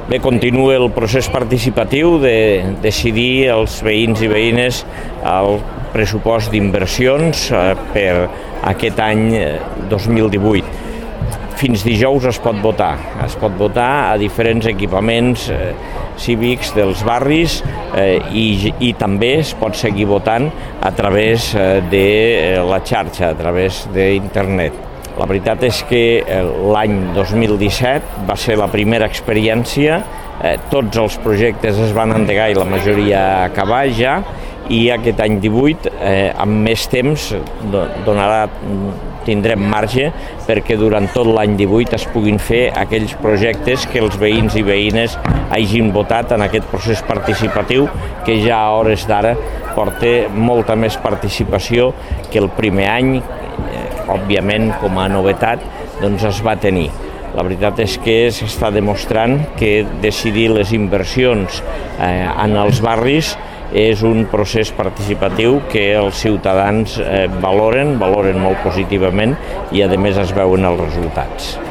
Bé, continua el procés participatiu de decidir els veïns i veïnes el pressupost d'inversions per aquest any 2018. Fins dijous es pot votar. Es pot votar a diferents equipaments cívics dels barris i també es pot seguir votant a través de la xarxa, a través d'internet. La veritat és que l'any 2017 va ser la primera experiència, tots els projectes es van endegar i la majoria acabar ja, i aquest any 18, amb més temps, tindrem marge perquè durant tot l'any 18 es puguin fer aquells projectes que els veïns i veïnes hagin votat en aquest procés participatiu que ja a hores d'ara porta molta més participació que el primer any, òbviament com a novetat, doncs es va tenir. La veritat és que s'està demostrant que decidir les inversions en els barris és un procés participatiu que els ciutadans valoren molt positivament i a més es veuen els resultats.